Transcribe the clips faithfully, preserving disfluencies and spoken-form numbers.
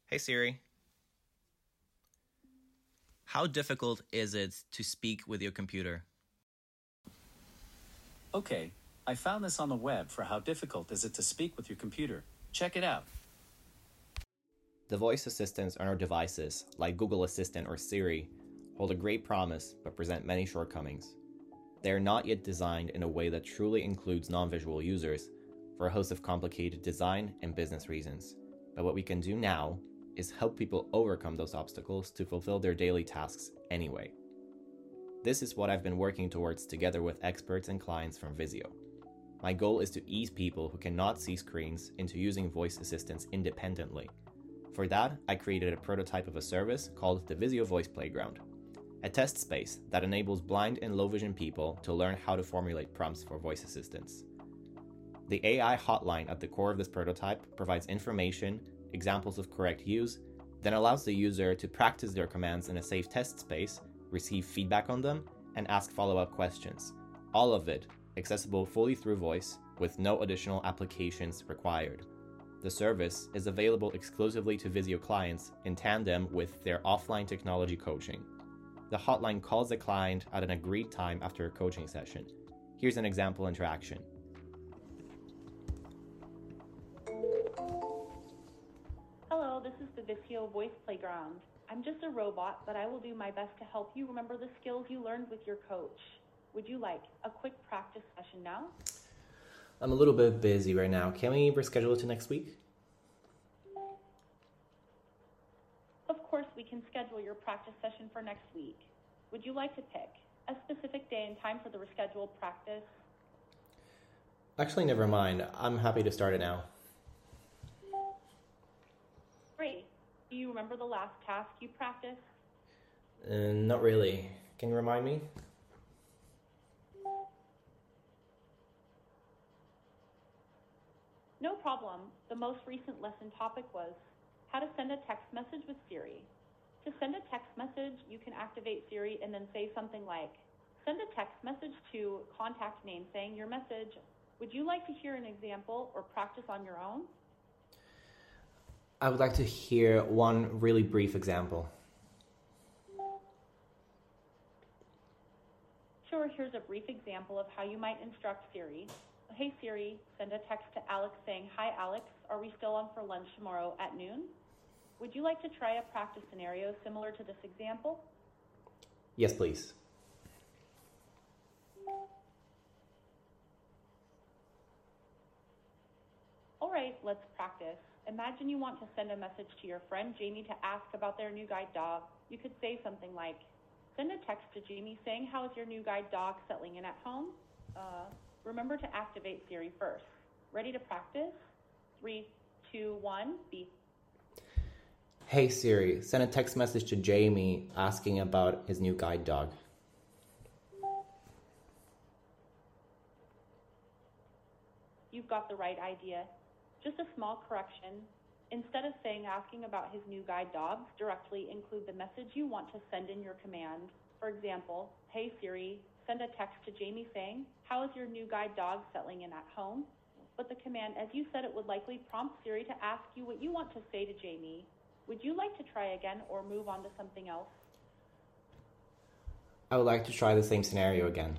Hey Siri, how difficult is it to speak with your computer? Okay, I found this on the web for how difficult is it to speak with your computer. Check it out. The voice assistants on our devices, like Google Assistant or Siri, hold a great promise but present many shortcomings. They are not yet designed in a way that truly includes non-visual users for a host of complicated design and business reasons. But what we can do now is help people overcome those obstacles to fulfill their daily tasks anyway. This is what I've been working towards together with experts and clients from Visio. My goal is to ease people who cannot see screens into using voice assistants independently. For that, I created a prototype of a service called the Visio Voice Playground, a test space that enables blind and low vision people to learn how to formulate prompts for voice assistants. The A I hotline at the core of this prototype provides information, examples of correct use, then allows the user to practice their commands in a safe test space, receive feedback on them, and ask follow-up questions. All of it accessible fully through voice with no additional applications required. The service is available exclusively to Visio clients in tandem with their offline technology coaching. The hotline calls the client at an agreed time after a coaching session. Here's an example interaction. Hello, this is the Visio Voice Playground. I'm just a robot, but I will do my best to help you remember the skills you learned with your coach. Would you like a quick practice session now? I'm a little bit busy right now. Can we reschedule it to next week? Of course, we can schedule your practice session for next week. Would you like to pick a specific day and time for the rescheduled practice? Actually, never mind. I'm happy to start it now. Great. Do you remember the last task you practiced? Uh, not really. Can you remind me? No problem. The most recent lesson topic was how to send a text message with Siri. To send a text message, you can activate Siri and then say something like, send a text message to contact name saying your message. Would you like to hear an example or practice on your own? I would like to hear one really brief example. Sure, here's a brief example of how you might instruct Siri. Hey Siri, send a text to Alex saying, hi Alex, are we still on for lunch tomorrow at noon? Would you like to try a practice scenario similar to this example? Yes, please. All right, let's practice. Imagine you want to send a message to your friend Jamie to ask about their new guide dog. You could say something like, send a text to Jamie saying, how is your new guide dog settling in at home? Uh, remember to activate Siri first. Ready to practice? Three, two, one, beep. Hey Siri, send a text message to Jamie asking about his new guide dog. You've got the right idea. Just a small correction. Instead of saying asking about his new guide dogs, directly include the message you want to send in your command. For example, hey Siri, send a text to Jamie saying, how is your new guide dog settling in at home? But the command, as you said, it would likely prompt Siri to ask you what you want to say to Jamie. Would you like to try again or move on to something else? I would like to try the same scenario again.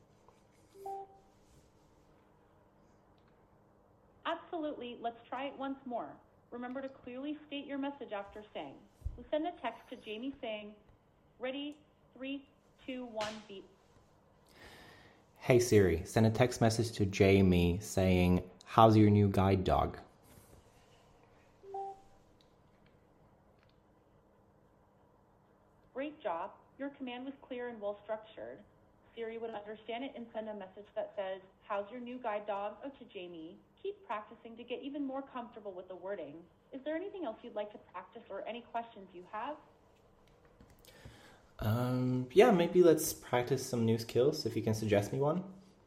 Absolutely. Let's try it once more. Remember to clearly state your message after saying. We'll send a text to Jamie saying, ready, three, two, one, beep. Hey Siri, send a text message to Jamie saying, how's your new guide dog? Great job. Your command was clear and well structured. Siri would understand it and send a message that says, how's your new guide dog? Oh, to Jamie. Keep practicing to get even more comfortable with the wording. Is there anything else you'd like to practice or any questions you have? Um, yeah, maybe let's practice some new skills, if you can suggest me one.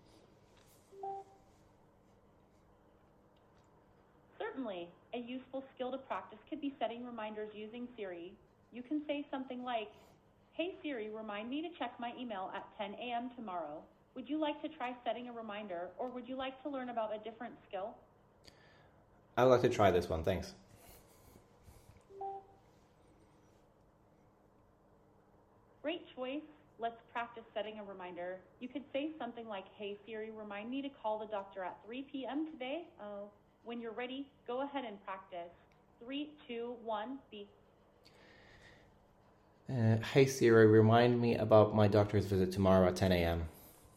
Certainly. A useful skill to practice could be setting reminders using Siri. You can say something like, hey Siri, remind me to check my email at ten a.m. tomorrow. Would you like to try setting a reminder, or would you like to learn about a different skill? I would like to try this one, thanks. Great choice. Let's practice setting a reminder. You could say something like, hey Siri, remind me to call the doctor at three p.m. today. Oh, when you're ready, go ahead and practice. Three, two, one, speak. Uh, hey Siri, remind me about my doctor's visit tomorrow at ten a.m.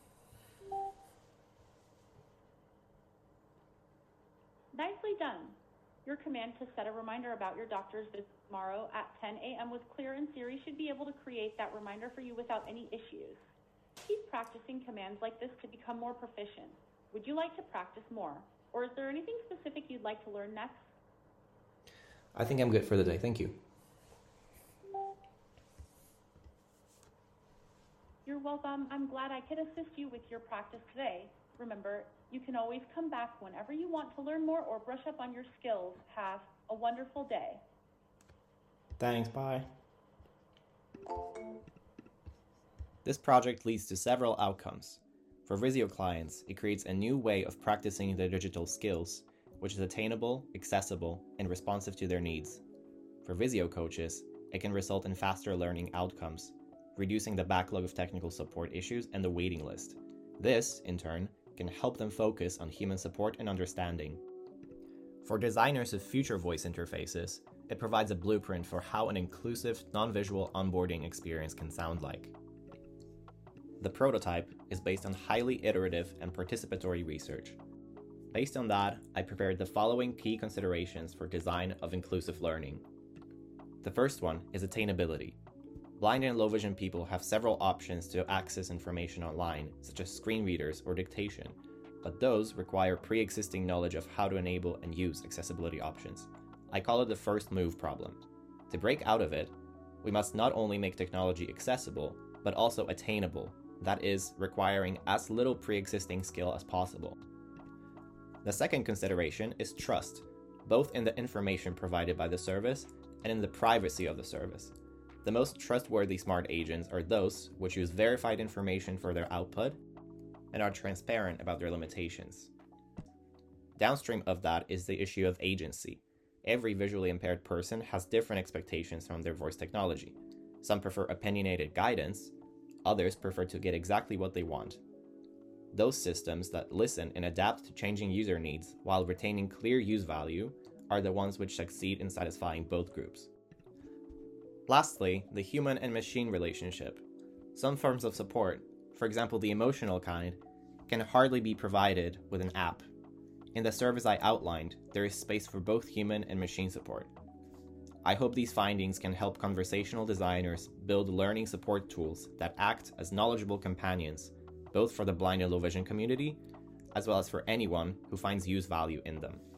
Nicely done. Your command to set a reminder about your doctor's visit tomorrow at ten a.m. was clear, and Siri should be able to create that reminder for you without any issues. Keep practicing commands like this to become more proficient. Would you like to practice more? Or is there anything specific you'd like to learn next? I think I'm good for the day, thank you. You're welcome. I'm glad I could assist you with your practice today. Remember, you can always come back whenever you want to learn more or brush up on your skills. Have a wonderful day. Thanks, bye. This project leads to several outcomes. For Visio clients, it creates a new way of practicing their digital skills, which is attainable, accessible, and responsive to their needs. For Visio coaches, it can result in faster learning outcomes, reducing the backlog of technical support issues and the waiting list. This, in turn, can help them focus on human support and understanding. For designers of future voice interfaces, it provides a blueprint for how an inclusive, non-visual onboarding experience can sound like. The prototype is based on highly iterative and participatory research. Based on that, I prepared the following key considerations for design of inclusive learning. The first one is attainability. Blind and low vision people have several options to access information online, such as screen readers or dictation, but those require pre-existing knowledge of how to enable and use accessibility options. I call it the first move problem. To break out of it, we must not only make technology accessible, but also attainable, that is, requiring as little pre-existing skill as possible. The second consideration is trust, both in the information provided by the service and in the privacy of the service. The most trustworthy smart agents are those which use verified information for their output and are transparent about their limitations. Downstream of that is the issue of agency. Every visually impaired person has different expectations from their voice technology. Some prefer opinionated guidance, others prefer to get exactly what they want. Those systems that listen and adapt to changing user needs while retaining clear use value are the ones which succeed in satisfying both groups. Lastly, the human and machine relationship. Some forms of support, for example the emotional kind, can hardly be provided with an app. In the service I outlined, there is space for both human and machine support. I hope these findings can help conversational designers build learning support tools that act as knowledgeable companions, both for the blind and low vision community, as well as for anyone who finds use value in them.